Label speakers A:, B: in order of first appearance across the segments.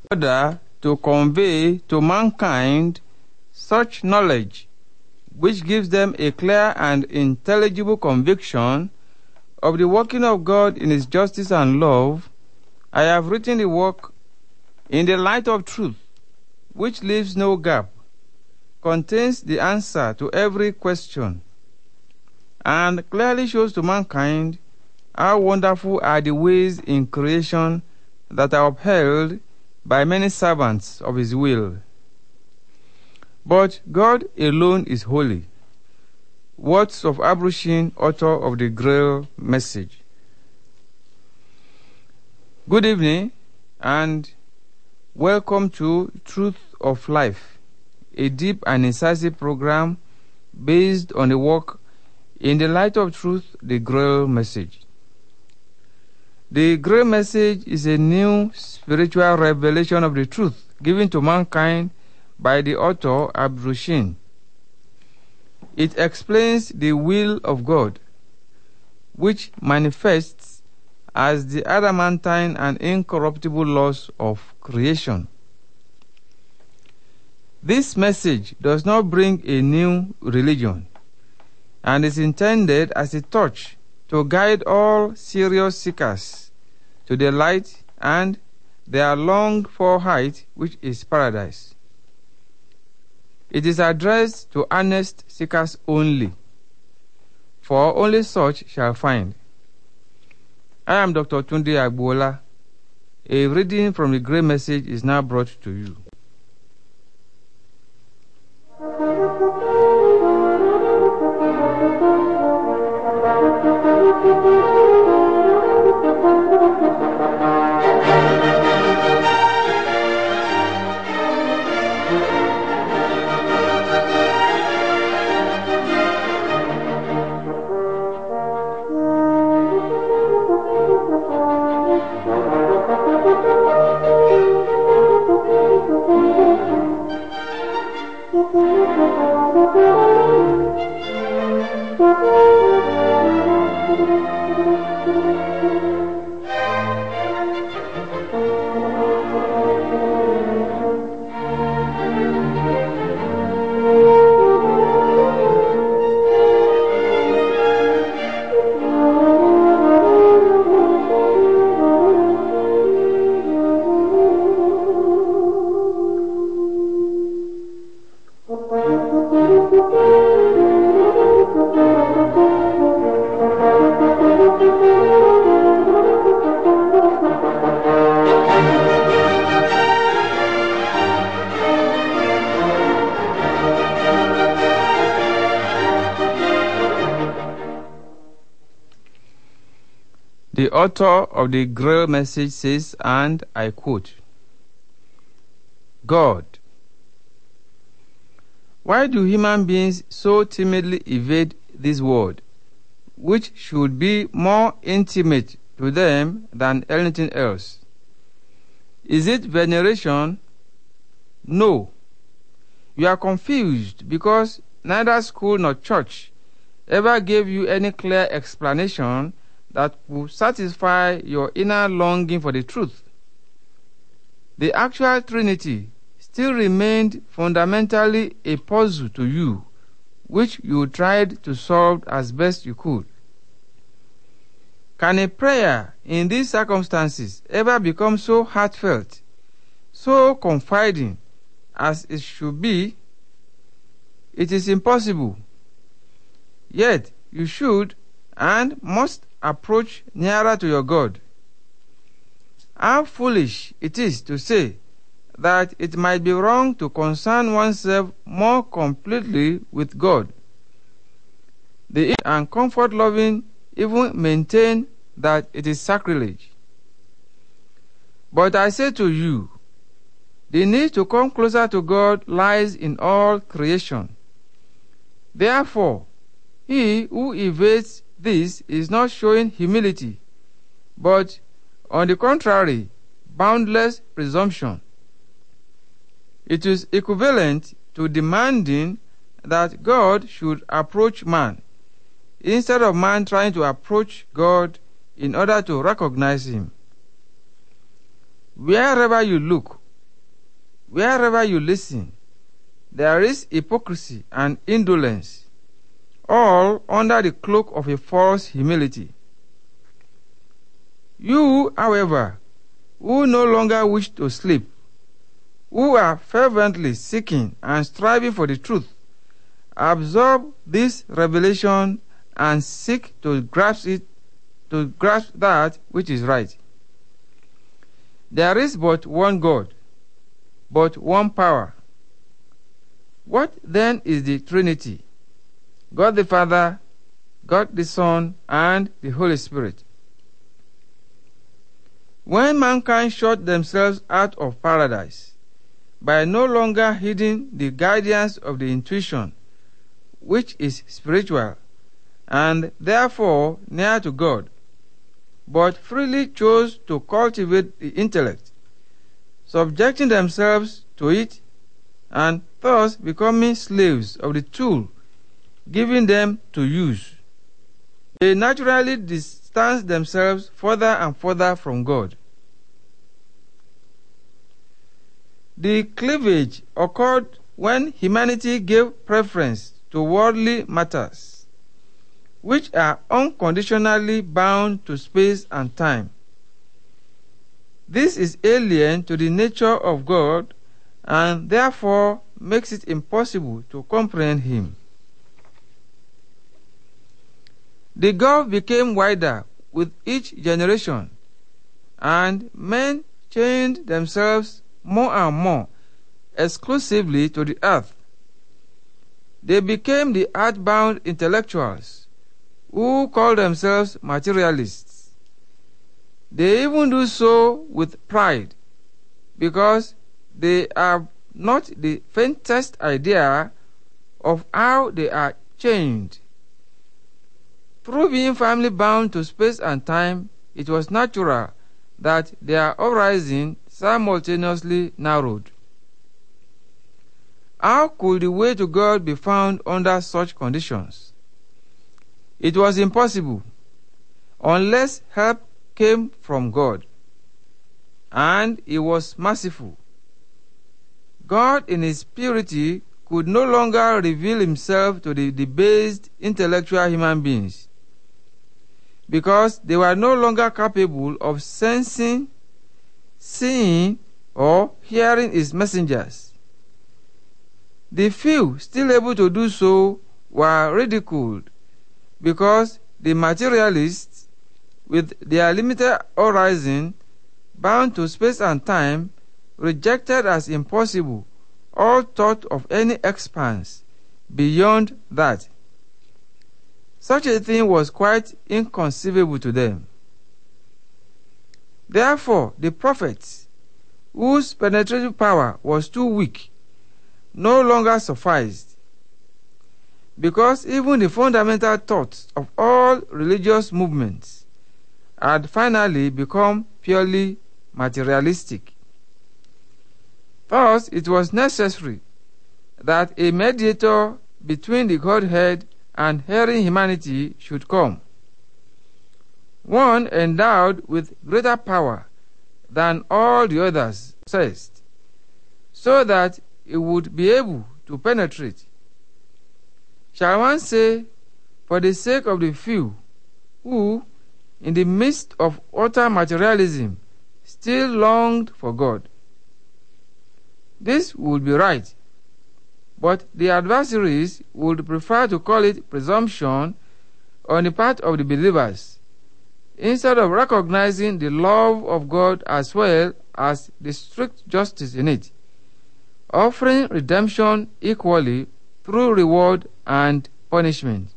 A: order to convey to mankind such knowledge which gives them a clear and intelligible conviction of the working of God in His justice and love, I have written the work in the light of truth, which leaves no gap, contains the answer to every question, and clearly shows to mankind how wonderful are the ways in creation that are upheld by many servants of His will. But God alone is holy. Words of Abruchin, author of the Grail Message. Good evening and welcome to Truth of Life, a deep and incisive program based on the work In the Light of Truth, the Grail Message. The Grail Message is a new spiritual revelation of the truth given to mankind by the author Abruchin. It explains the will of God, which manifests as the adamantine and incorruptible laws of creation. This message does not bring a new religion and is intended as a torch to guide all serious seekers to the light and their longed-for height, which is paradise. It is addressed to earnest seekers only, for only such shall find. I am Dr. Tunde Agbola. A reading from the Grail Message is now brought to you. The author of the Grail Message says, and I quote, God, why do human beings so timidly evade this word, which should be more intimate to them than anything else? Is it veneration? No. You are confused because neither school nor church ever gave you any clear explanation that will satisfy your inner longing for the truth. The actual Trinity still remained fundamentally a puzzle to you, which you tried to solve as best you could. Can a prayer in these circumstances ever become so heartfelt, so confiding as it should be? It is impossible. Yet you should and must approach nearer to your God. How foolish it is to say that it might be wrong to concern oneself more completely with God. The and comfort-loving even maintain that it is sacrilege. But I say to you, the need to come closer to God lies in all creation. Therefore, he who evades this is not showing humility, but, on the contrary, boundless presumption. It is equivalent to demanding that God should approach man, instead of man trying to approach God in order to recognize him. Wherever you look, wherever you listen, there is hypocrisy and indolence, all under the cloak of a false humility. You, however, who no longer wish to sleep, who are fervently seeking and striving for the truth, absorb this revelation and seek to grasp that which is right. There is but one God, but one power. What then is the Trinity? God the Father, God the Son, and the Holy Spirit. When mankind shut themselves out of paradise by no longer heeding the guidance of the intuition, which is spiritual, and therefore near to God, but freely chose to cultivate the intellect, subjecting themselves to it, and thus becoming slaves of the tool given them to use, they naturally distance themselves further and further from God. The cleavage occurred when humanity gave preference to worldly matters, which are unconditionally bound to space and time. This is alien to the nature of God and therefore makes it impossible to comprehend Him. The gulf became wider with each generation, and men chained themselves more and more exclusively to the earth. They became the earthbound intellectuals who call themselves materialists. They even do so with pride, because they have not the faintest idea of how they are chained. Through being firmly bound to space and time, it was natural that their horizon simultaneously narrowed. How could the way to God be found under such conditions? It was impossible, unless help came from God, and He was merciful. God in His purity could no longer reveal Himself to the debased intellectual human beings, because they were no longer capable of sensing, seeing, or hearing His messengers. The few still able to do so were ridiculed, because the materialists, with their limited horizon, bound to space and time, rejected as impossible all thought of any expanse beyond that. Such a thing was quite inconceivable to them. Therefore, the prophets, whose penetrative power was too weak, no longer sufficed, because even the fundamental thoughts of all religious movements had finally become purely materialistic. Thus, it was necessary that a mediator between the Godhead and erring humanity should come, one endowed with greater power than all the others possessed, so that it would be able to penetrate. Shall one say, for the sake of the few who, in the midst of utter materialism, still longed for God? This would be right, but the adversaries would prefer to call it presumption on the part of the believers, instead of recognizing the love of God as well as the strict justice in it, offering redemption equally through reward and punishment.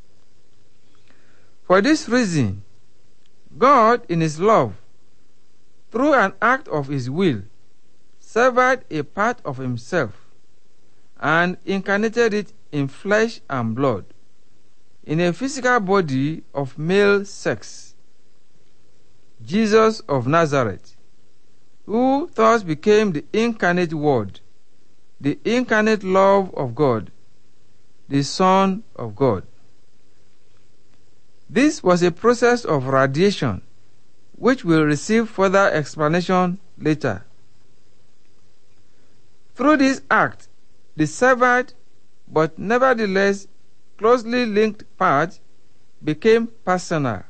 A: For this reason, God, in His love, through an act of His will, severed a part of Himself and incarnated it in flesh and blood, in a physical body of male sex, Jesus of Nazareth, who thus became the incarnate Word, the incarnate love of God, the Son of God. This was a process of radiation, which will receive further explanation later. Through this act, the severed but nevertheless closely linked part became personal.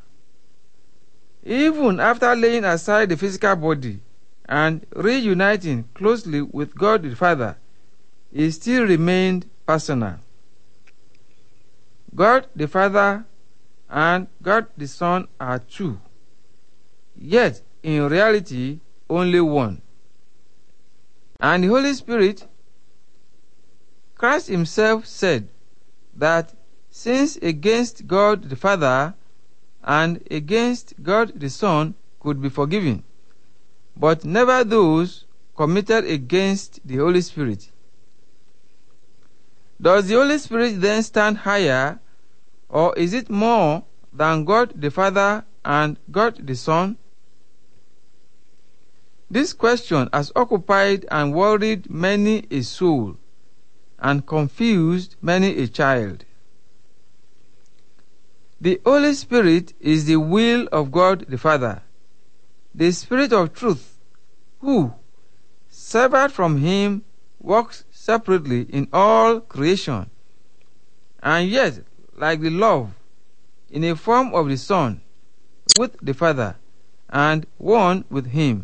A: Even after laying aside the physical body and reuniting closely with God the Father, it still remained personal. God the Father and God the Son are two, yet in reality only one. And the Holy Spirit, Christ himself said that sins against God the Father and against God the Son could be forgiven, but never those committed against the Holy Spirit. Does the Holy Spirit then stand higher, or is it more than God the Father and God the Son? This question has occupied and worried many a soul and confused many a child. The Holy Spirit is the will of God the Father, the Spirit of truth, who, severed from him, works separately in all creation, and yet, like the love, in a form of the Son, with the Father, and one with him.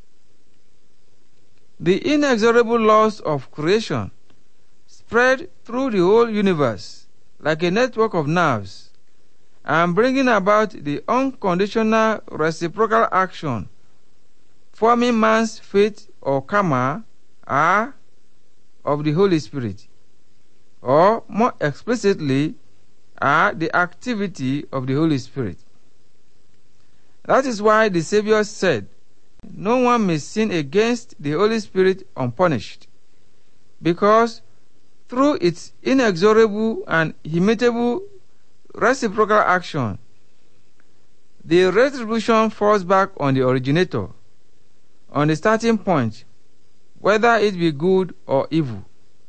A: The inexorable laws of creation spread through the whole universe like a network of nerves, and bringing about the unconditional reciprocal action forming man's fate or karma are of the Holy Spirit, or more explicitly are the activity of the Holy Spirit. That is why the Savior said, "No one may sin against the Holy Spirit unpunished," because through its inexorable and immutable reciprocal action, the retribution falls back on the originator, on the starting point, whether it be good or evil.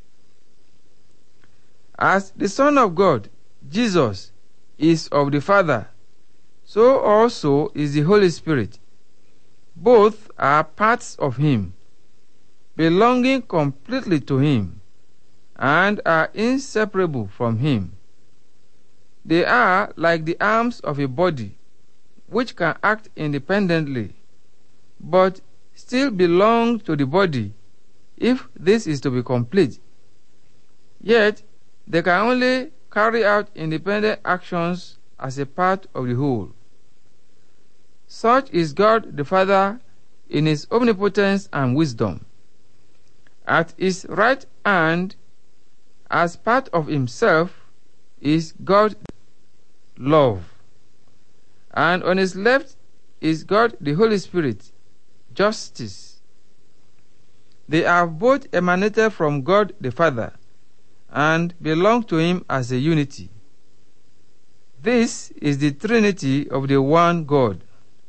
A: As the Son of God, Jesus, is of the Father, so also is the Holy Spirit. Both are parts of him, belonging completely to him, and are inseparable from him. They are like the arms of a body, which can act independently, but still belong to the body if this is to be complete. Yet, they can only carry out independent actions as a part of the whole. Such is God the Father in his omnipotence and wisdom. At his right hand, as part of himself, is God love, and on his left is God the Holy Spirit, justice. They have both emanated from God the Father and belong to him as a unity. This is the Trinity of the one God.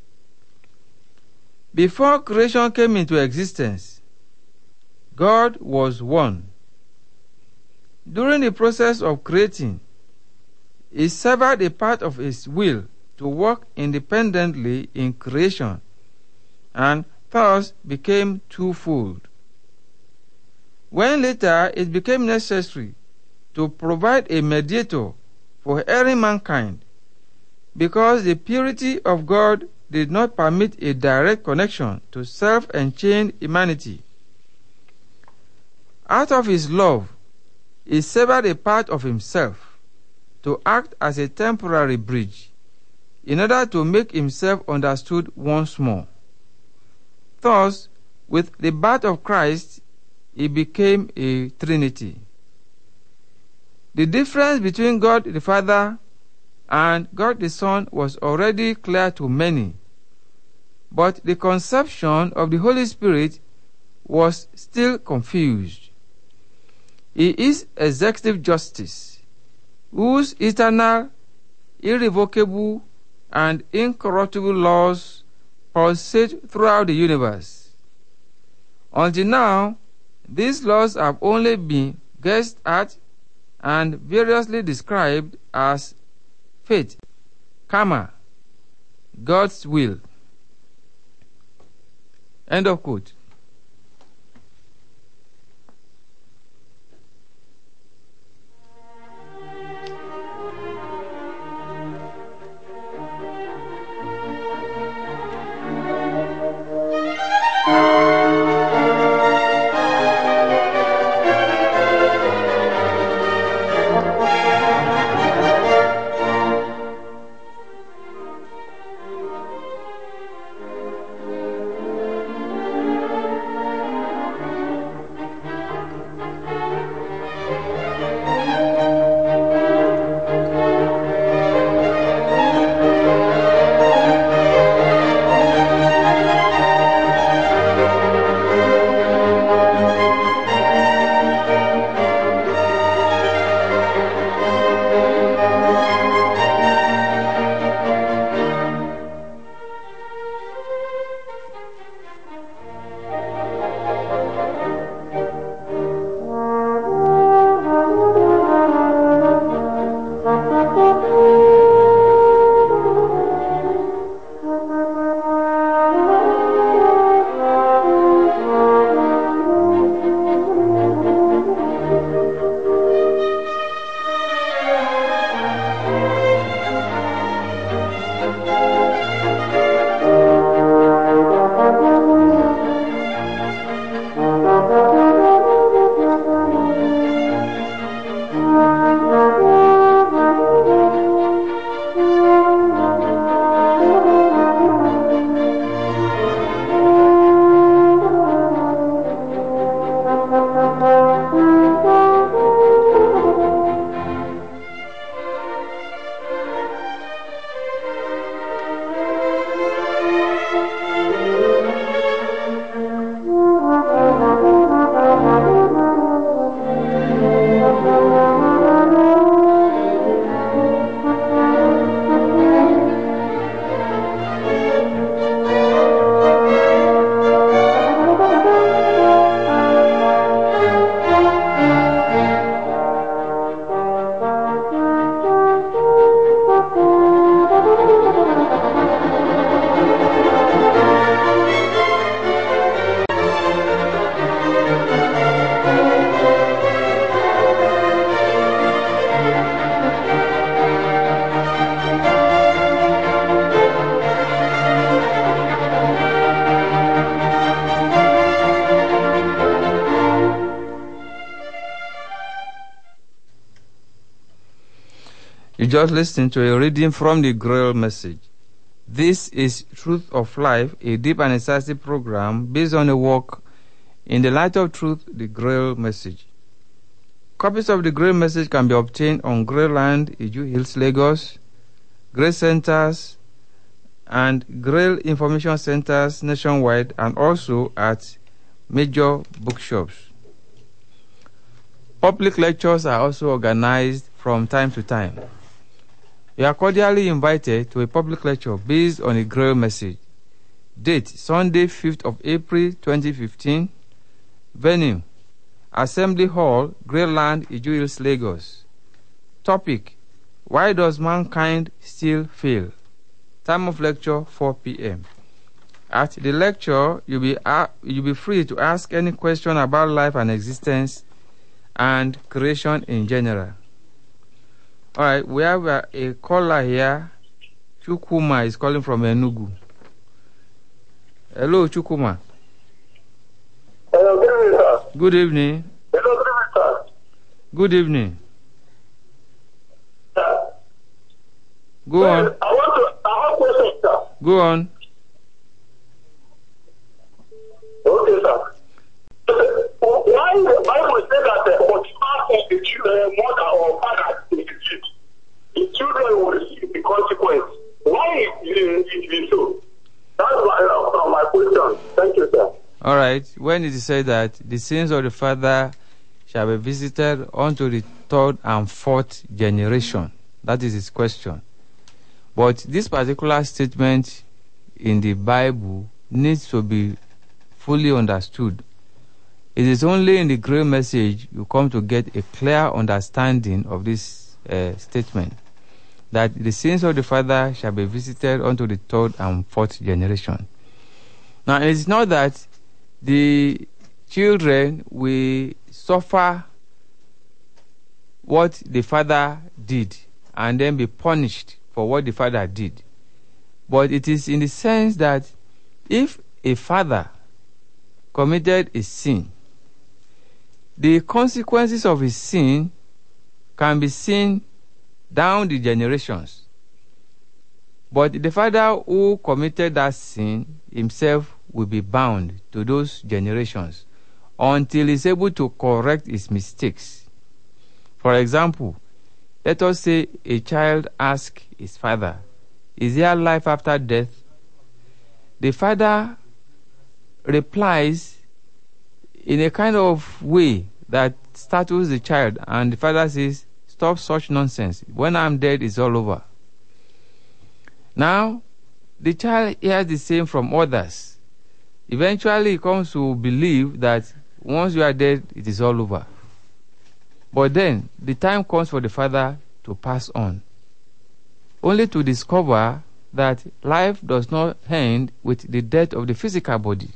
A: Before creation came into existence, God was one. During the process of creating, he severed a part of his will to work independently in creation, and thus became twofold. When later it became necessary to provide a mediator for erring mankind, because the purity of God did not permit a direct connection to self-enchained humanity, out of his love, he severed a part of himself to act as a temporary bridge in order to make himself understood once more. Thus, with the birth of Christ, he became a Trinity. The difference between God the Father and God the Son was already clear to many, but the conception of the Holy Spirit was still confused. He is executive justice, whose eternal, irrevocable, and incorruptible laws pulsate throughout the universe. Until now, these laws have only been guessed at and variously described as fate, karma, God's will. End of quote. You just listened to a reading from the Grail Message. This is Truth of Life, a deep and incisive program based on a work in the Light of Truth, the Grail Message. Copies of the Grail Message can be obtained on Grail Land, Iju Hills, Lagos, Grail Centers, and Grail Information Centers nationwide, and also at major bookshops. Public lectures are also organized from time to time. You are cordially invited to a public lecture based on a Grail Message. Date, Sunday, 5th of April, 2015. Venue, Assembly Hall, Grail Land, Iju Hills, Lagos. Topic, why does mankind still fail? Time of lecture, 4 p.m. At the lecture, you'll be free to ask any question about life and existence and creation in general. All right, we have a caller here. Chukuma is calling from Enugu. Hello, Chukuma.
B: Hello, good evening, sir.
A: Good evening.
B: Hello, good evening, sir.
A: Good evening.
B: Sir.
A: Go on.
B: I have a question, sir.
A: Go on.
B: Okay, sir. Why the Bible say that for the children, mother or father is cheat, the children will receive the consequence? Why is it so? That's my question. Thank you, sir.
A: All right. When it is said that the sins of the father shall be visited unto the third and fourth generation, that is his question. But this particular statement in the Bible needs to be fully understood. It is only in the Grail Message you come to get a clear understanding of this statement, that the sins of the father shall be visited unto the third and fourth generation. Now, it is not that the children will suffer what the father did and then be punished for what the father did. But it is in the sense that if a father committed a sin, the consequences of his sin can be seen down the generations. But the father who committed that sin himself will be bound to those generations until he's able to correct his mistakes. For example, let us say a child asks his father, "Is there life after death?" The father replies in a kind of way that startles the child, and the father says, "Stop such nonsense. When I'm dead, it's all over." Now, the child hears the same from others. Eventually, he comes to believe that once you are dead, it is all over. But then, the time comes for the father to pass on, only to discover that life does not end with the death of the physical body.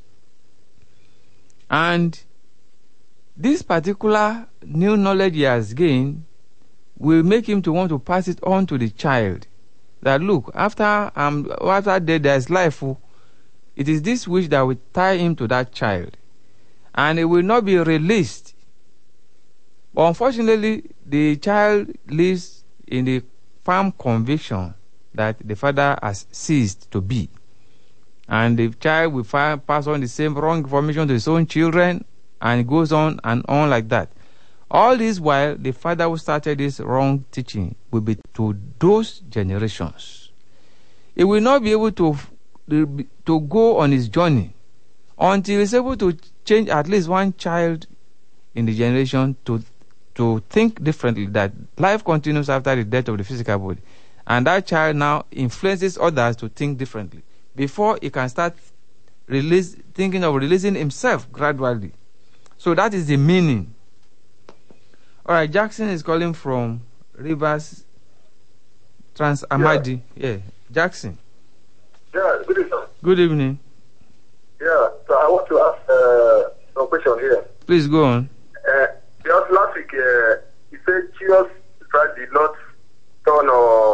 A: And this particular new knowledge he has gained will make him to want to pass it on to the child. That look, after death there is life. It is this wish that will tie him to that child, and it will not be released. But unfortunately, the child lives in the firm conviction that the father has ceased to be, and the child will pass on the same wrong information to his own children, and it goes on and on like that. All this while, the father who started this wrong teaching will be to those generations. He will not be able to go on his journey until he's able to change at least one child in the generation to think differently, that life continues after the death of the physical body. And that child now influences others to think differently before he can start thinking of releasing himself gradually. So that is the meaning. All right, Jackson is calling from Rivers Trans-Amadi. Yeah, Jackson.
B: Yeah, good evening.
A: Good evening.
B: Yeah, so I want to ask some question here.
A: Please go on.
B: Just last week, you said Jesus Christ did not turn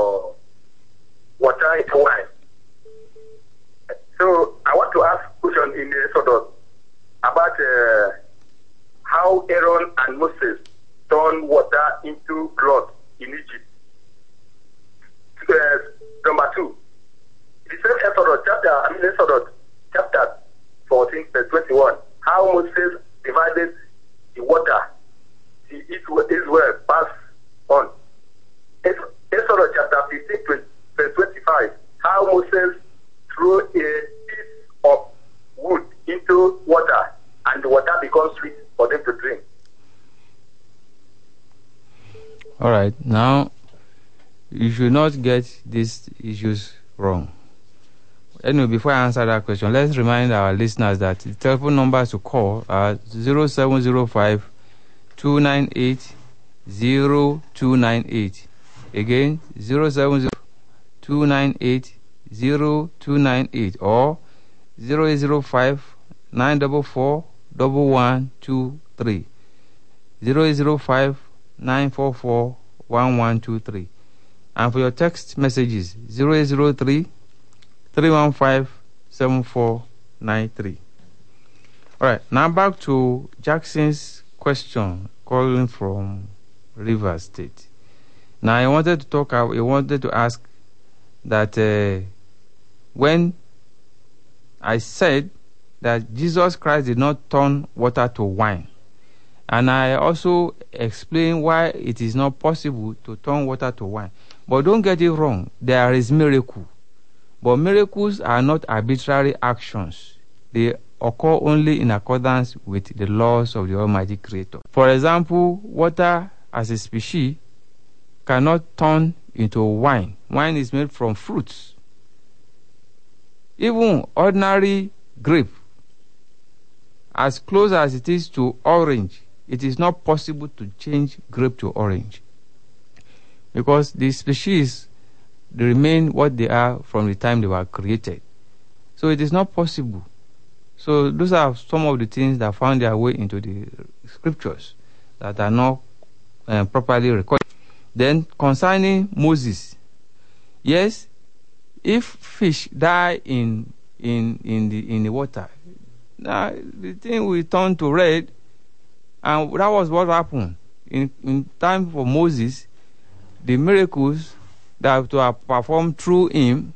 B: water into wine. So I want to ask a question in the Exodus about how Aaron and Moses turned water into blood in Egypt. number 2. The same Exodus chapter 14, verse 21. How Moses divided the water, Israel passed on. Exodus chapter 15, verse 25. How Moses threw a piece of wood into water, and the water becomes sweet for them to drink.
A: All right. Now, you should not get these issues wrong. Anyway, before I answer that question, let's remind our listeners that the telephone numbers to call are 0705 298 0298. Again, 070 298 0298 or 0805 944 1123. 0805 944 1123. And for your text messages, 0803 315 7493. All right, now back to Jackson's question calling from Rivers State. Now, he wanted to ask that when I said that Jesus Christ did not turn water to wine, and I also explained why it is not possible to turn water to wine. But don't get it wrong, there is miracle. But miracles are not arbitrary actions. They occur only in accordance with the laws of the Almighty Creator. For example, water as a species cannot turn into wine. Wine is made from fruits. Even ordinary grape, as close as it is to orange, it is not possible to change grape to orange, because the species remain what they are from the time they were created. So it is not possible. So those are some of the things that found their way into the scriptures that are not properly recorded. Then concerning Moses, yes, if fish die in the water, the thing will turn to red, and that was what happened in time for Moses. The miracles that were performed through him,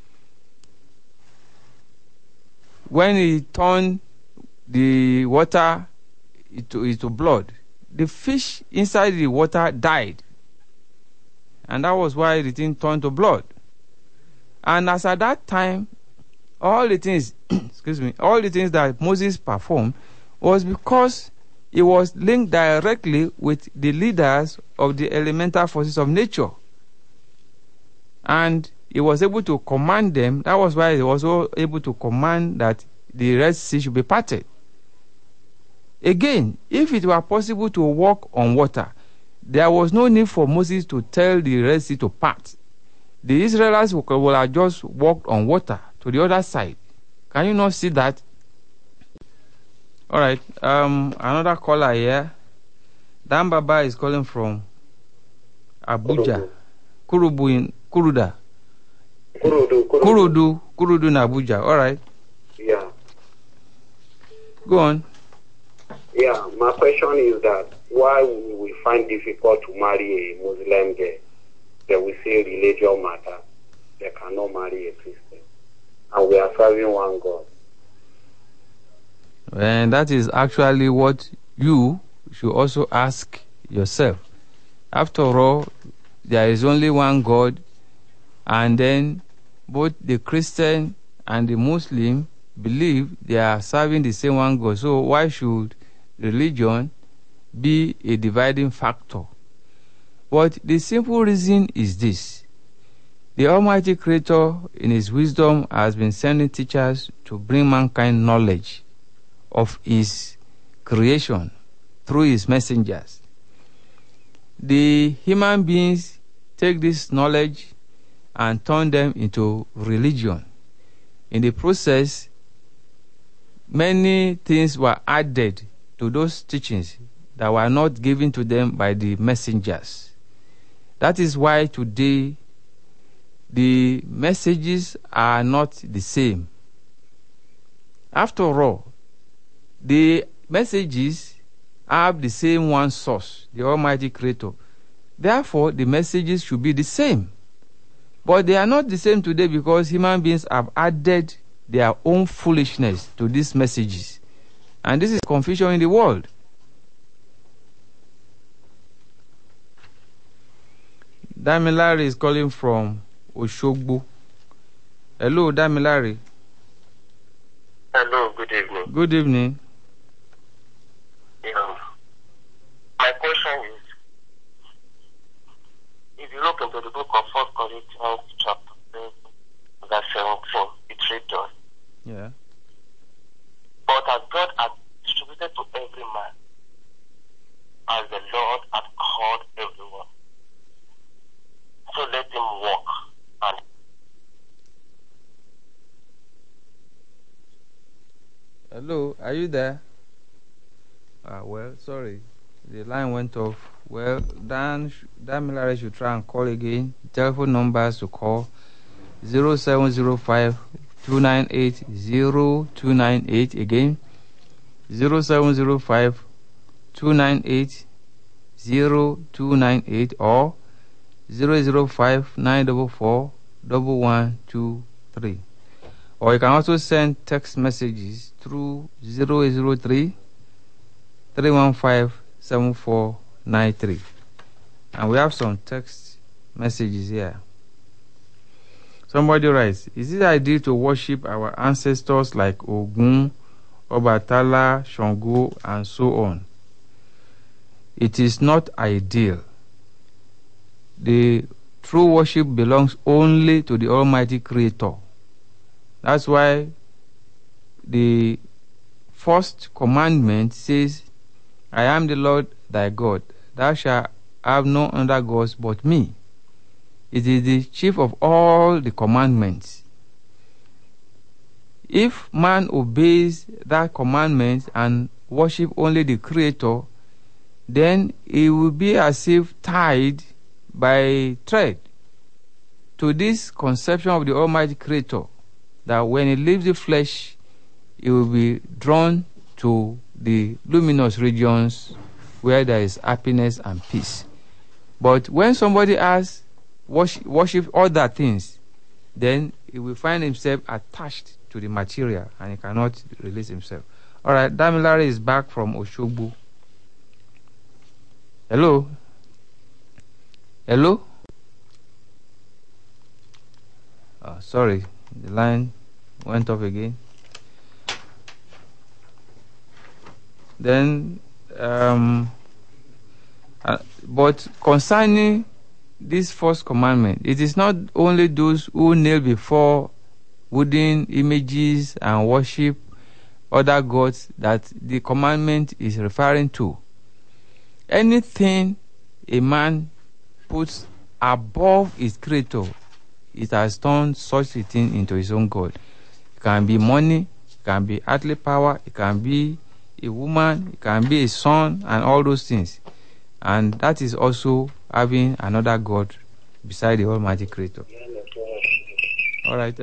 A: when he turned the water into blood, the fish inside the water died, and that was why the thing turned to blood. And as at that time, all the things all the things that Moses performed was because it was linked directly with the leaders of the elemental forces of nature, and he was able to command them. That was why he was also able to command that the Red Sea should be parted. Again, if it were possible to walk on water, there was no need for Moses to tell the Red Sea to part. The Israelites would have just walked on water to the other side. Can you not see that? All right, another caller here. Dan Baba is calling from Abuja. Kurudu in Abuja. All right.
C: Yeah.
A: Go on.
C: Yeah, my question is that why we find difficult to marry a Muslim girl? That we say religion matter. They cannot marry a Christian. And we are serving one God.
A: And that is actually what you should also ask yourself. After all, there is only one God, and then both the Christian and the Muslim believe they are serving the same one God. So why should religion be a dividing factor? But the simple reason is this: the Almighty Creator, in His wisdom, has been sending teachers to bring mankind knowledge of His creation through His messengers. The human beings take this knowledge and turn them into religion. In the process, many things were added to those teachings that were not given to them by the messengers. That is why today the messages are not the same. After all, the messages have the same one source, the Almighty Creator. Therefore, the messages should be the same. But they are not the same today because human beings have added their own foolishness to these messages. And this is confusion in the world. Damilare is calling from Oshogbo. Hello, Damilare.
D: Hello, good evening.
A: Good evening.
D: Yeah. My question is, if you look into the book of 1 Corinthians chapter 7, verse 17, it reads on,
A: Yeah.
D: but as God has distributed to every man, as the Lord hath called everyone, so let him walk. And
A: Hello, are you there? Well, sorry. The line went off. Well, Dan Milare should try and call again. Telephone numbers to call 0705 298 0298. Again, 0705 298 0298 or 005 944 1123. Or you can also send text messages through 003 315 7493. And we have some text messages here. Somebody writes, is it ideal to worship our ancestors like Ogun, Obatala, Shango, and so on? It is not ideal. The true worship belongs only to the Almighty Creator. That's why the first commandment says, I am the Lord thy God. Thou shalt have no other gods but me. It is the chief of all the commandments. If man obeys that commandment and worship only the Creator, then he will be as if tied by a thread to this conception of the Almighty Creator, that when he leaves the flesh, he will be drawn to the luminous regions where there is happiness and peace. But when somebody has worship other things, then he will find himself attached to the material and he cannot release himself. All right, Damilare is back from Oshogbo. Hello? Hello? Sorry, the line went off again. Then, but concerning this first commandment, it is not only those who kneel before wooden images and worship other gods that the commandment is referring to. Anything a man puts above his Creator, it has turned such a thing into his own God. It can be money, it can be earthly power, it can be a woman, it can be a son, and all those things. And that is also having another God beside the Almighty Creator. All right.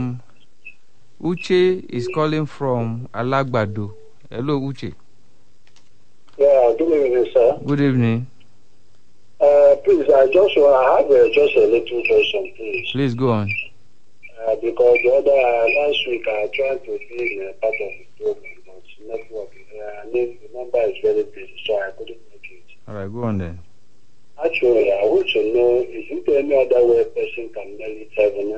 A: Uche is calling from Alagbado. Hello, Uche.
B: Yeah, good evening, sir.
A: Good evening.
B: Please, I have just a little question, please.
A: Please go on.
B: Because last week I tried to be a part of the program, but network, the number is very busy, so I couldn't make it.
A: All right, go on then.
B: Actually, I want to know, is there any other way a person can merit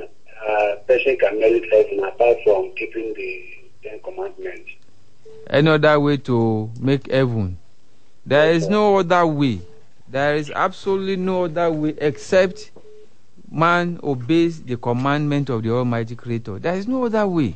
B: heaven apart from keeping the 10 commandments?
A: Any other way to make heaven? There is no other way. There is absolutely no other way except man obeys the commandment of the Almighty Creator. There is no other way.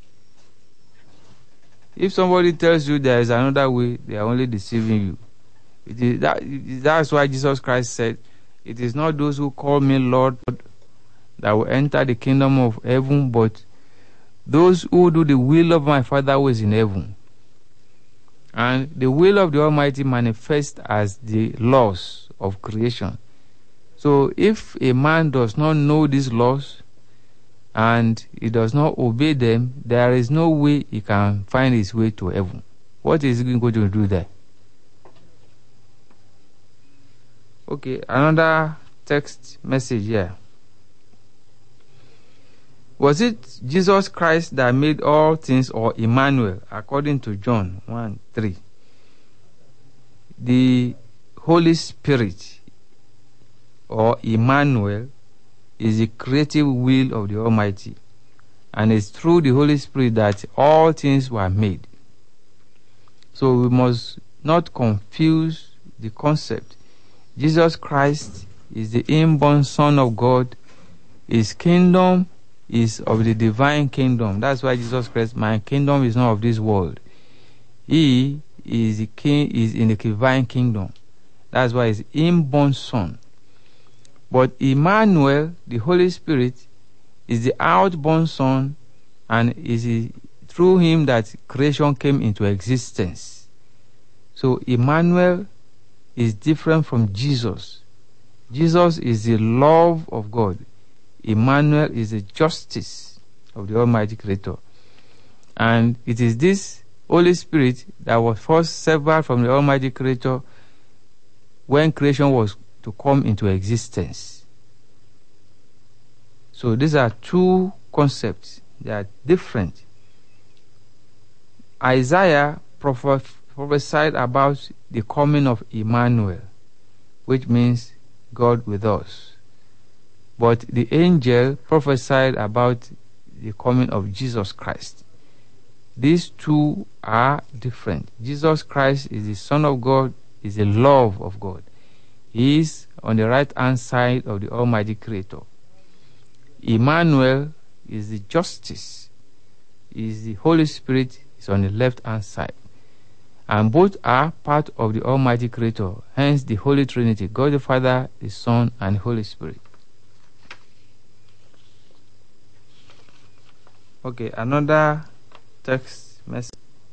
A: If somebody tells you there is another way, they are only deceiving you. That's why Jesus Christ said, it is not those who call me Lord that will enter the kingdom of heaven, but those who do the will of my Father who is in heaven. And the will of the Almighty manifests as the laws of creation. So if a man does not know these laws and he does not obey them, there is no way he can find his way to heaven. What is he going to do there? Okay, another text message here. Was it Jesus Christ that made all things, or Emmanuel, according to John 1:3? The Holy Spirit, or Emmanuel, is the creative will of the Almighty, and it's through the Holy Spirit that all things were made. So we must not confuse the concept. Jesus Christ is the inborn Son of God. His kingdom is of the divine kingdom. That's why Jesus Christ, my kingdom is not of this world. He is the king, is in the divine kingdom. That's why he's inborn Son. But Emmanuel, the Holy Spirit, is the outborn Son, and is through him that creation came into existence. So Emmanuel is different from Jesus. Jesus is the love of God. Emmanuel is the justice of the Almighty Creator. And it is this Holy Spirit that was first severed from the Almighty Creator when creation was to come into existence. So these are two concepts. They are different. Isaiah prophesied about the coming of Emmanuel, which means God with us. But the angel prophesied about the coming of Jesus Christ. These two are different. Jesus Christ is the Son of God, is the love of God. He is on the right-hand side of the Almighty Creator. Emmanuel is the justice. Is the Holy Spirit is on the left-hand side. And both are part of the Almighty Creator. Hence the Holy Trinity, God the Father, the Son, and the Holy Spirit. Okay, another text message.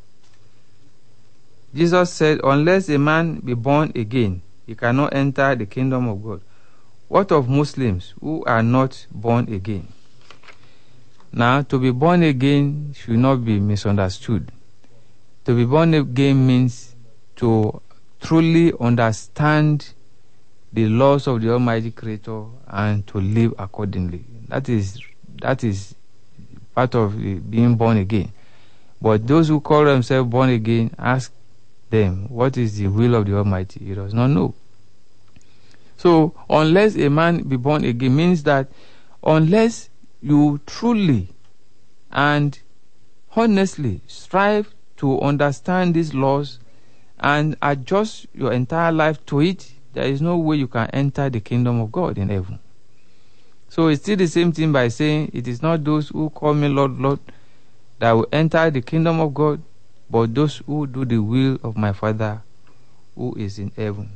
A: Jesus said, unless a man be born again, he cannot enter the kingdom of God. What of Muslims who are not born again? Now, to be born again should not be misunderstood. To be born again means to truly understand the laws of the Almighty Creator and to live accordingly. That is part of being born again. But those who call themselves born again, ask them, what is the will of the Almighty? He does not know. So, unless a man be born again means that unless you truly and honestly strive to understand these laws and adjust your entire life to it, there is no way you can enter the kingdom of God in heaven. So it's still the same thing by saying it is not those who call me Lord, Lord that will enter the kingdom of God, but those who do the will of my Father who is in heaven.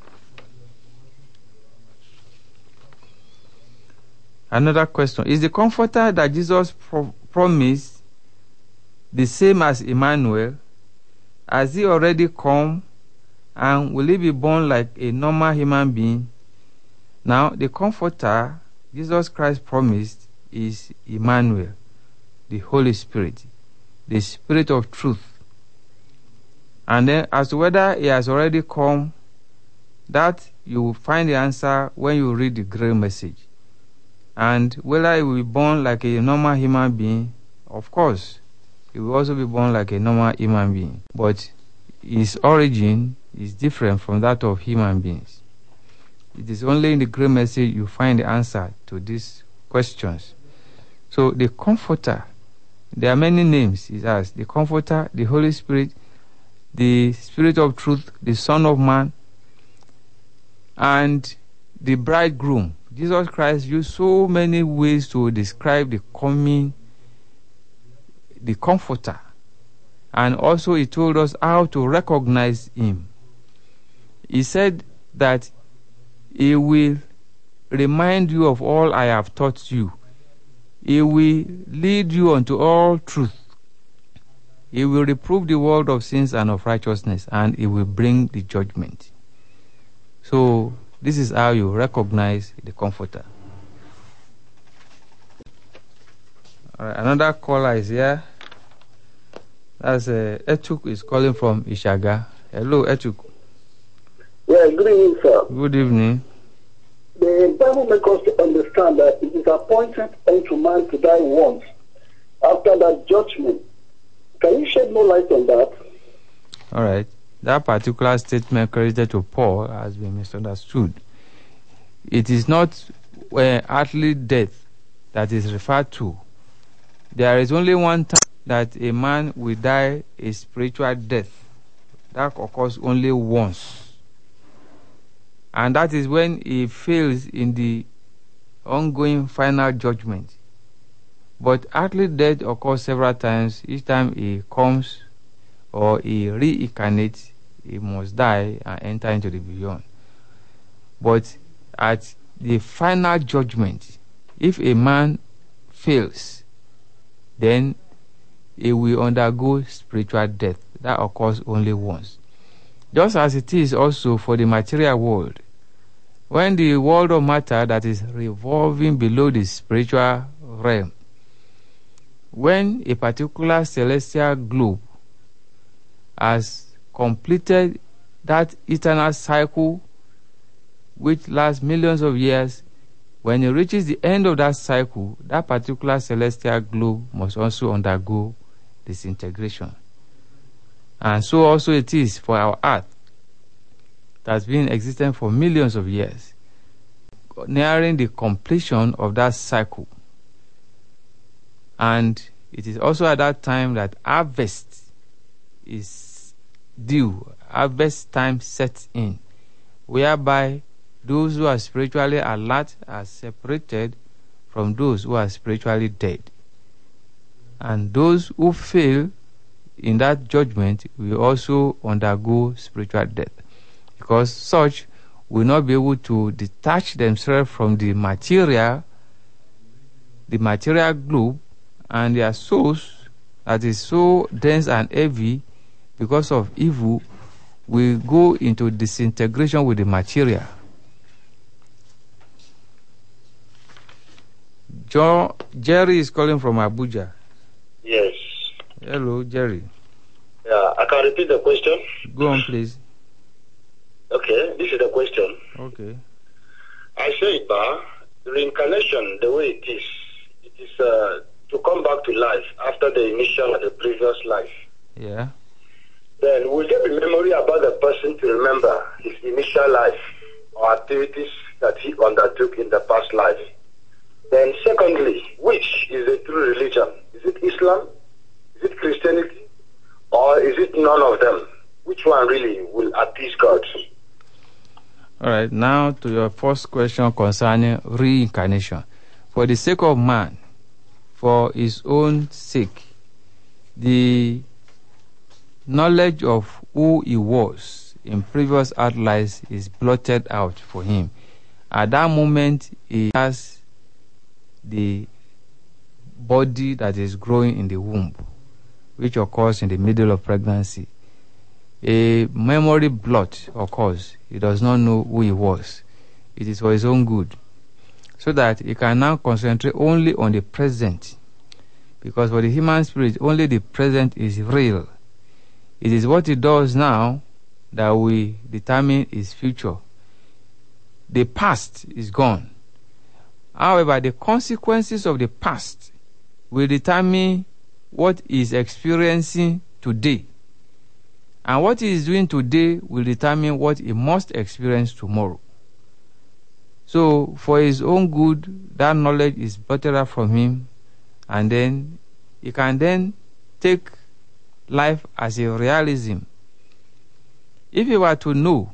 A: Another question. Is the comforter that Jesus promised the same as Emmanuel? Has he already come? And will he be born like a normal human being? Now, the comforter Jesus Christ promised is Emmanuel, the Holy Spirit, the Spirit of truth. And then as to whether he has already come, that you will find the answer when you read the Great Message. And whether he will be born like a normal human being, of course, he will also be born like a normal human being. But his origin is different from that of human beings. It is only in the Great Message you find the answer to these questions. So the Comforter, there are many names it has. The Comforter, the Holy Spirit, the Spirit of Truth, the Son of Man, and the Bridegroom. Jesus Christ used so many ways to describe the Comforter. And also he told us how to recognize him. He said that he will remind you of all I have taught you. He will lead you unto all truth. He will reprove the world of sins and of righteousness, and he will bring the judgment. So this is how you recognize the Comforter. All right, another caller is here. That's Etuk is calling from Ishaga. Hello, Etuk.
E: Yeah, good evening, sir.
A: Good evening.
E: The the Bible makes us to understand that it is appointed unto man to die once. After that judgment. Can you shed more light on that?
A: All right. That particular statement credited to Paul has been misunderstood. It is not earthly death that is referred to. There is only one time that a man will die a spiritual death. That occurs only once. And that is when he fails in the ongoing final judgment. But earthly death occurs several times. Each time he comes or he reincarnates, he must die and enter into the beyond. But at the final judgment, if a man fails, then he will undergo spiritual death. That occurs only once. Just as it is also for the material world. When the world of matter that is revolving below the spiritual realm, when a particular celestial globe has completed that eternal cycle which lasts millions of years, when it reaches the end of that cycle, that particular celestial globe must also undergo disintegration. And so also it is for our earth that has been existent for millions of years, nearing the completion of that cycle. And it is also at that time that harvest is due, harvest time sets in, whereby those who are spiritually alert are separated from those who are spiritually dead. And those who fail in that judgment will also undergo spiritual death, because such will not be able to detach themselves from the material globe, and their souls that is so dense and heavy because of evil will go into disintegration with the material. Jerry is calling from Abuja.
F: Yes.
A: Hello, Jerry.
F: Yeah, I can repeat the question.
A: Go on, please.
F: Okay, this is the question.
A: Okay.
F: I say, reincarnation, the way it is to come back to life after the initial of the previous life.
A: Yeah.
F: Then will there be memory about the person to remember his initial life or activities that he undertook in the past life? Then secondly, which is the true religion? Is it Islam? Is it Christianity? Or is it none of them? Which one really will appease God?
A: All right, now to your first question concerning reincarnation. For the sake of man, for his own sake, the knowledge of who he was in previous earth lives is blotted out for him. At that moment, he has the body that is growing in the womb, which occurs in the middle of pregnancy. A memory blot occurs. He does not know who he was. It is for his own good, so that he can now concentrate only on the present. Because for the human spirit, only the present is real. It is what he does now that will determine his future. The past is gone. However, the consequences of the past will determine what he is experiencing today. And what he is doing today will determine what he must experience tomorrow. So, for his own good, that knowledge is blotted out from him, and then he can then take life as a realism. If he were to know,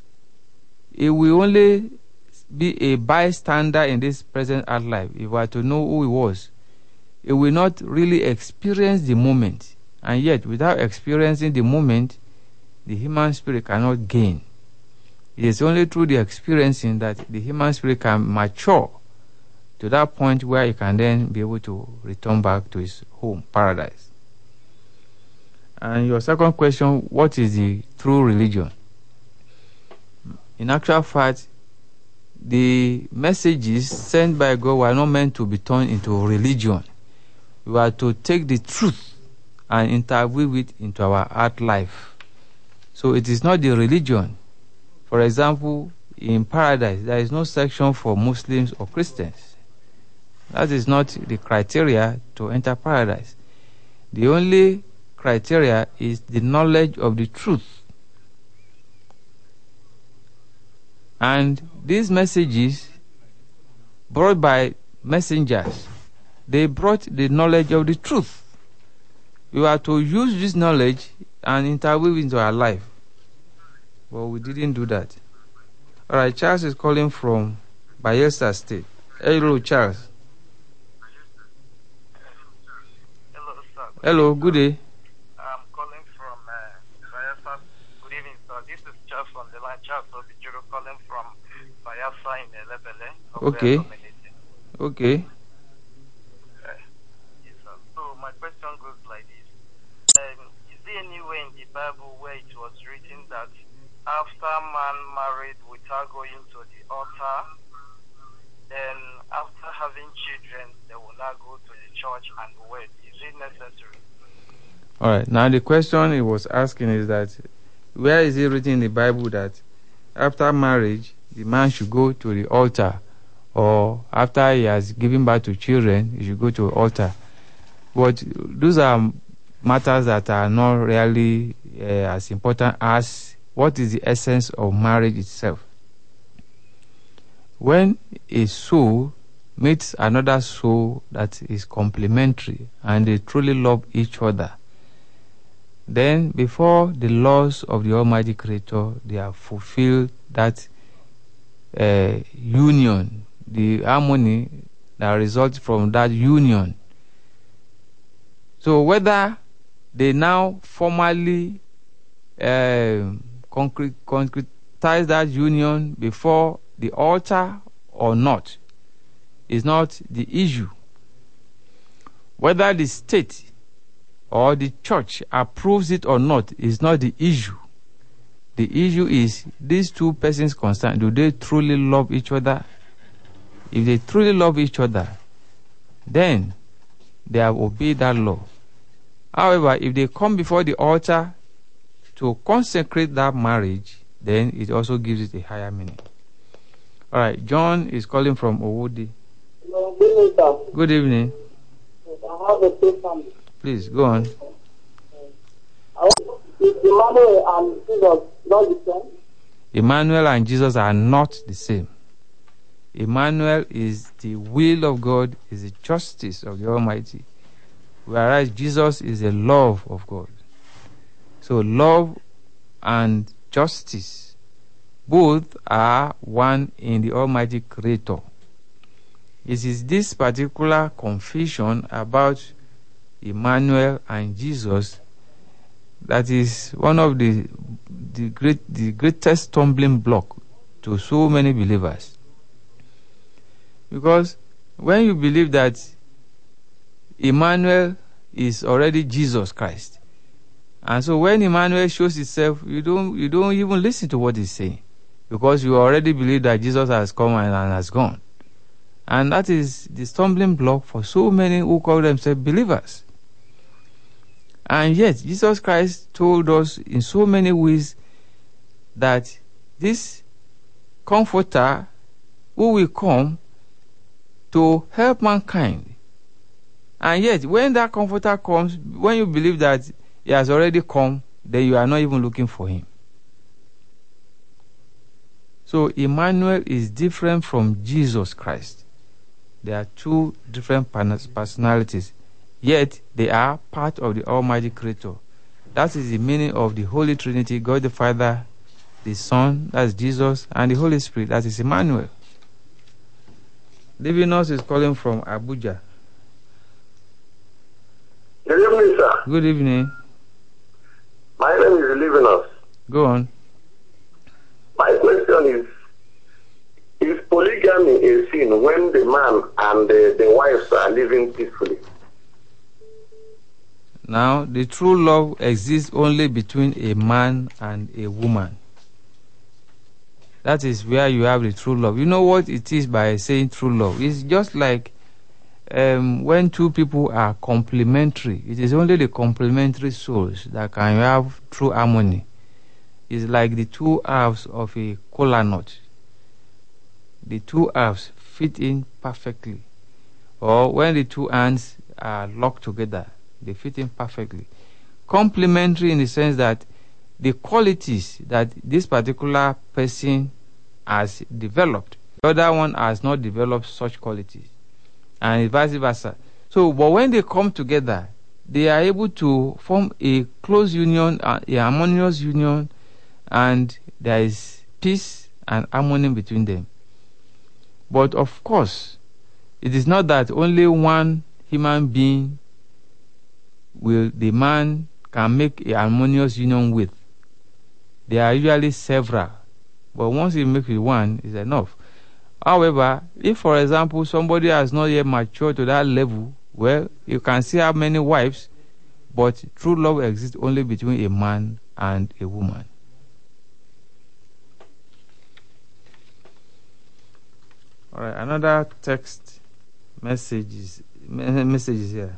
A: he will only be a bystander in this present earth life. If he were to know who he was, he will not really experience the moment. And yet, without experiencing the moment, the human spirit cannot gain. It is only through the experiencing that the human spirit can mature to that point where he can then be able to return back to his home, paradise. And your second question, what is the true religion? In actual fact, the messages sent by God were not meant to be turned into religion. We were to take the truth and interweave it into our earth life. So it is not the religion. For example, in paradise, there is no section for Muslims or Christians. That is not the criteria to enter paradise. The only criteria is the knowledge of the truth. And these messages brought by messengers, they brought the knowledge of the truth. We are to use this knowledge and interweave into our life. But we didn't do that. All right, Charles is calling from Bayelsa State. Hello, Charles.
G: Hello, sir.
A: Hello, good day.
G: I'm calling from Bayelsa. Good evening, sir. This is Charles from the line. Charles Obijuro calling from Bayelsa in Elebele.
A: Okay. Okay.
G: Yes, sir. So my question goes like this. Is there anywhere in the Bible where it was written that after man married without going to the altar, then after having children, they will not go to the church and wed? Is it necessary?
A: All right. Now the question he was asking is that where is it written in the Bible that after marriage the man should go to the altar, or after he has given birth to children he should go to the altar? But those are matters that are not really as important as what is the essence of marriage itself. When a soul meets another soul that is complementary and they truly love each other, then before the laws of the Almighty Creator, they have fulfilled that union, the harmony that results from that union. So whether they now formally concretize that union before the altar or not is not the issue. Whether the state or the church approves it or not is not the issue. The issue is these two persons concerned, do they truly love each other? If they truly love each other, then they have obeyed that law. However, if they come before the altar to consecrate that marriage, then it also gives it a higher meaning. All right, John is calling from Owodi.
E: Good evening, sir.
A: Good evening.
E: I have a question.
A: Please, go on.
E: Is Emmanuel and Jesus not the same?
A: Emmanuel and Jesus are not the same. Emmanuel is the will of God, is the justice of the Almighty, whereas Jesus is the love of God. So love and justice, both are one in the Almighty Creator. It is this particular confusion about Emmanuel and Jesus that is one of the greatest stumbling block to so many believers. Because when you believe that Emmanuel is already Jesus Christ, and so when Emmanuel shows itself, you don't even listen to what he's saying, because you already believe that Jesus has come and has gone. And that is the stumbling block for so many who call themselves believers. And yet, Jesus Christ told us in so many ways that this Comforter who will come to help mankind. And yet, when that Comforter comes, when you believe that he has already come, then you are not even looking for him. So, Emmanuel is different from Jesus Christ. There are two different personalities, yet they are part of the Almighty Creator. That is the meaning of the Holy Trinity, God the Father, the Son, that's Jesus, and the Holy Spirit, that is Emmanuel. Livinus is calling from Abuja.
B: Good evening, sir.
A: Good evening.
B: My name is Livinus.
A: Go on.
B: My question is polygamy a sin when the man and the wives are living peacefully?
A: Now, the true love exists only between a man and a woman. That is where you have the true love. You know what it is by saying true love? It's just like when two people are complementary. It is only the complementary souls that can have true harmony. It's like the two halves of a kola nut. the two halves fit in perfectly, or when the two hands are locked together, they fit in perfectly. Complementary in the sense that the qualities that this particular person has developed, the other one has not developed such qualities, and vice versa. So, but when they come together, they are able to form a close union, a harmonious union, and there is peace and harmony between them. But of course, it is not that only one human being will the man can make a harmonious union with. There are usually several, but once you make it one, is enough. However, if for example somebody has not yet matured to that level, well, you can see how many wives, but true love exists only between a man and a woman. All right, another text message is here.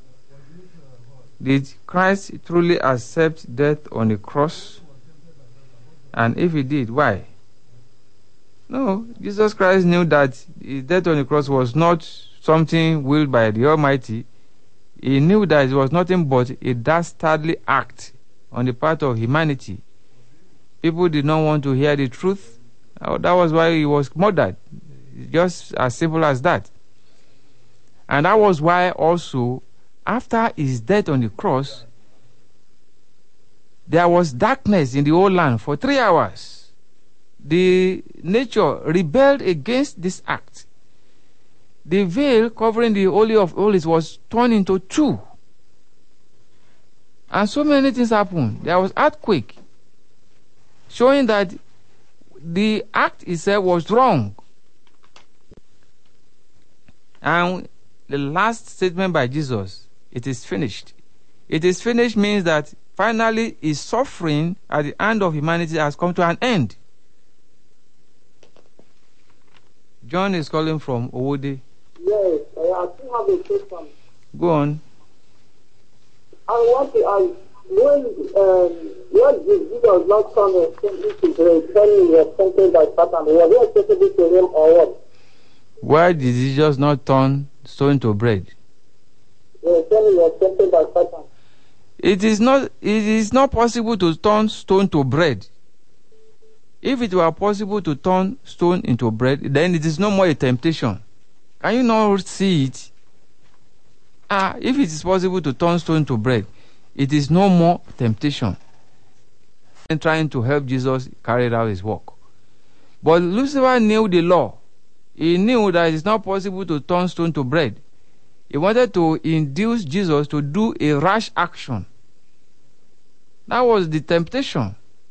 A: Did Christ truly accept death on the cross? And if he did, why? No, Jesus Christ knew that his death on the cross was not something willed by the Almighty. He knew that it was nothing but a dastardly act on the part of humanity. People did not want to hear the truth. That was why he was murdered. Just as simple as that. And that was why also, after his death on the cross, there was darkness in the whole land for 3 hours. The nature rebelled against this act. The veil covering the Holy of Holies was torn into two. And so many things happened. There was earthquake, showing that the act itself was wrong. And the last statement by Jesus, it is finished. It is finished means that finally his suffering at the hand of humanity has come to an end. John is calling from Owode.
E: Yes, I still have a question.
A: Go on.
E: I want to ask, when Jesus not come into the when he was tempted by Satan, was he acceptable to him or what?
A: Why did Jesus not turn stone to bread?
E: Yes, when he was tempted by Satan.
A: It is not possible to turn stone to bread. If it were possible to turn stone into bread, then it is no more a temptation. Can you not see it? If it is possible to turn stone to bread, it is no more temptation. And trying to help Jesus carry out his work. But Lucifer knew the law. He knew that it is not possible to turn stone to bread. He wanted to induce Jesus to do a rash action. That was the temptation.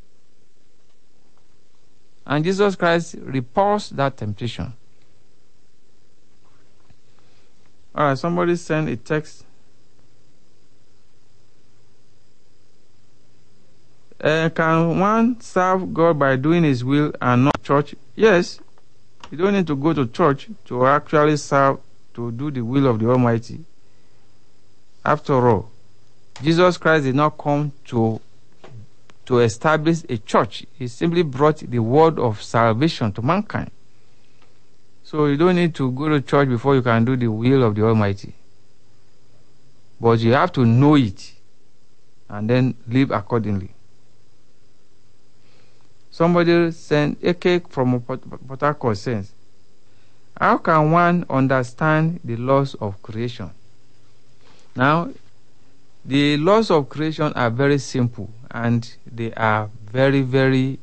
A: And Jesus Christ repulsed that temptation. All right, somebody send a text. Can one serve God by doing his will and not church? Yes. You don't need to go to church to actually serve, to do the will of the Almighty. After all, Jesus Christ did not come to establish a church. He simply brought the word of salvation to mankind. So you don't need to go to church before you can do the will of the Almighty. But you have to know it and then live accordingly. Somebody sent a cake from Port Harcourt says, how can one understand the laws of creation? Now, the laws of creation are very simple and they are very, very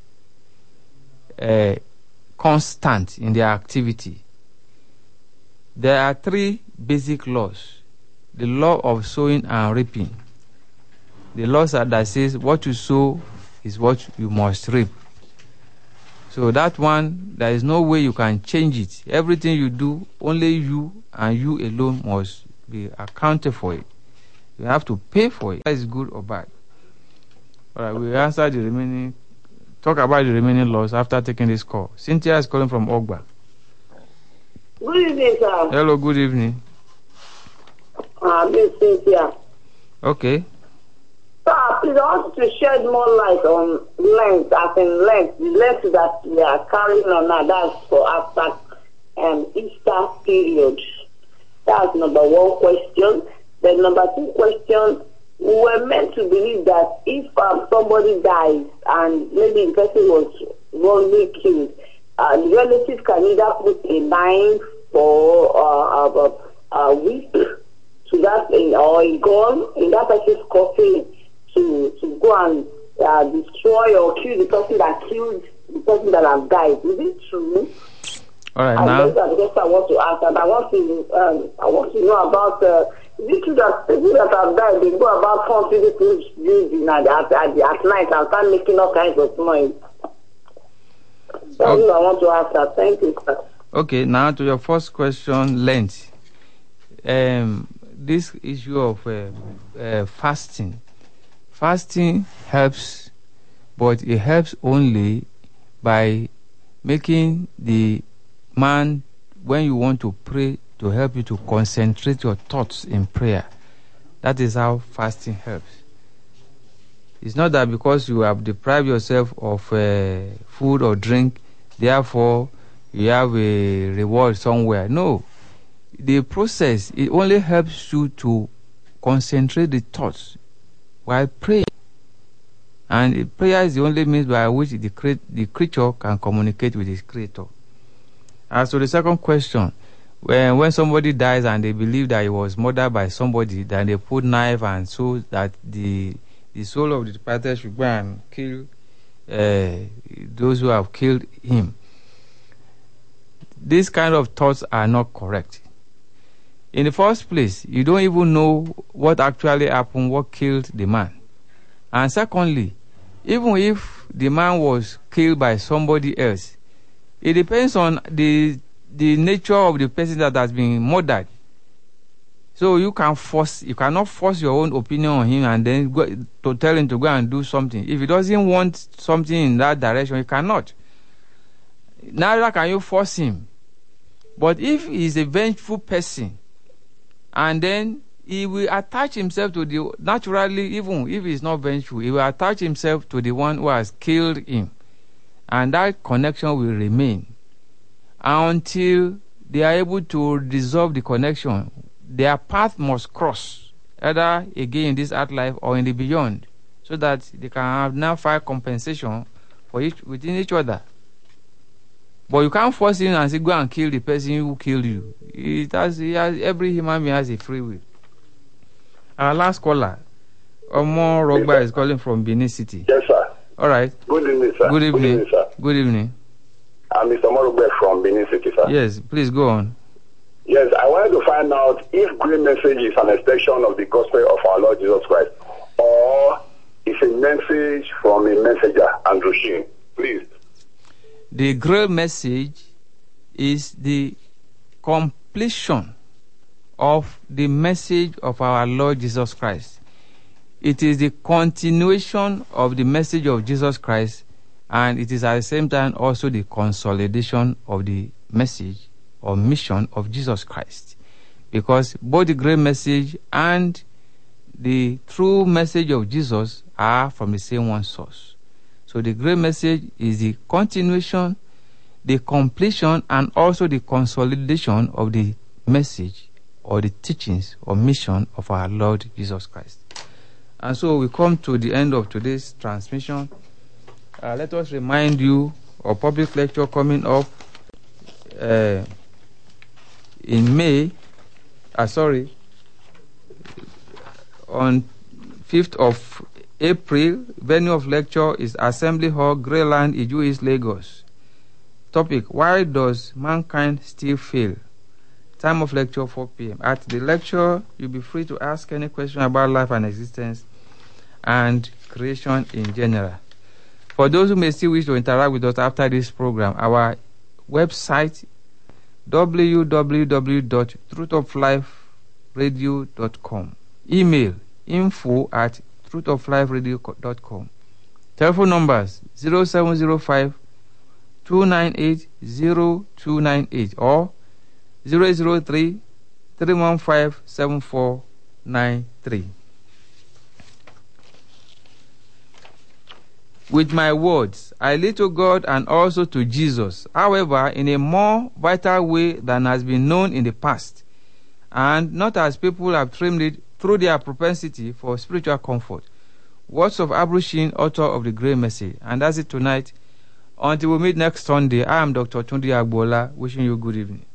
A: constant in their activity. There are 3 basic laws. The law of sowing and reaping. The laws are that says what you sow is what you must reap. So that one, there is no way you can change it. Everything you do, only you and you alone must be accounted for it. You have to pay for it. That is good or bad. All right, we'll answer the remaining, talk about the remaining laws after taking this call. Cynthia is calling from Ogba.
E: Good evening, sir.
A: Hello, good evening.
E: Miss Cynthia.
A: Okay.
E: Sir, please, I want to shed more light on Lent, as in Lent, the Lent that we are carrying on now, that's for after Easter period. That's number one question. Then number two question, we were meant to believe that if somebody dies and maybe the person was wrongly killed, the relatives can either put a knife or a whip to that, or a gun in that person's coffin to go and destroy or kill the person that killed the person that has died. Is it true?
A: All right,
E: and
A: now.
E: those are the questions I want to ask, and I want to know about. Is it true that people that have died, they go about haunting people's building at night and start making all kinds of noise? That's what I want to ask her. Thank you, sir.
A: Okay, now to your first question, Lent. This issue of fasting. Fasting helps, but it helps only by making the man, when you want to pray, to help you to concentrate your thoughts in prayer. That is how fasting helps. It's not that because you have deprived yourself of food or drink, therefore you have a reward somewhere. No. The process, it only helps you to concentrate the thoughts while praying. And prayer is the only means by which the creature can communicate with his creator. As to the second question, when somebody dies and they believe that he was murdered by somebody, then they put knife and so that the soul of the departed should go and kill those who have killed him. These kind of thoughts are not correct. In the first place, you don't even know what actually happened, what killed the man. And secondly, even if the man was killed by somebody else, it depends on the nature of the person that has been murdered. So you cannot force your own opinion on him and then go to tell him to go and do something. If he doesn't want something in that direction, you cannot. Neither can you force him. But if he is a vengeful person, and then he will attach himself to naturally, even if he is not vengeful, he will attach himself to the one who has killed him. And that connection will remain until they are able to dissolve the connection. Their path must cross, either again in this earth life or in the beyond, so that they can have now find compensation for within each other. But you can't force him and say, go and kill the person who killed you. Every human being has a free will. Our last caller, Omo Rogba, is calling from Benin City.
F: Yes, sir.
A: All right.
F: Good evening, sir.
A: Good evening.
F: Good evening, sir.
A: Good evening.
F: I'm Mr. Morogbe from Benin City, sir.
A: Yes, please go on.
F: Yes, I wanted to find out if Great Message is an expression of the gospel of our Lord Jesus Christ, or it's a message from a messenger, Andrew Sheen. Please.
A: The Great Message is the completion of the message of our Lord Jesus Christ. It is the continuation of the message of Jesus Christ, and it is at the same time also the consolidation of the message or mission of Jesus Christ. Because both the Great Message and the true message of Jesus are from the same one source. So the Great Message is the continuation, the completion, and also the consolidation of the message or the teachings or mission of our Lord Jesus Christ. And so we come to the end of today's transmission. Let us remind you of public lecture coming up in May. On 5th of April, venue of lecture is Assembly Hall, Greyland, Iju East, Lagos. Topic: Why does mankind still fail? Time of lecture 4 p.m. At the lecture, you'll be free to ask any question about life and existence and creation in general. For those who may still wish to interact with us after this program, our website www.truthofliferadio.com. Email info@truthofliferadio.com. Telephone numbers 0705 298 0298 or 003 315 7493. With my words, I lead to God and also to Jesus, however, in a more vital way than has been known in the past, and not as people have trimmed it through their propensity for spiritual comfort. Words of Abrushin, author of the Great Message. And that's it tonight. Until we meet next Sunday, I am Dr. Tunde Agbola, wishing you good evening.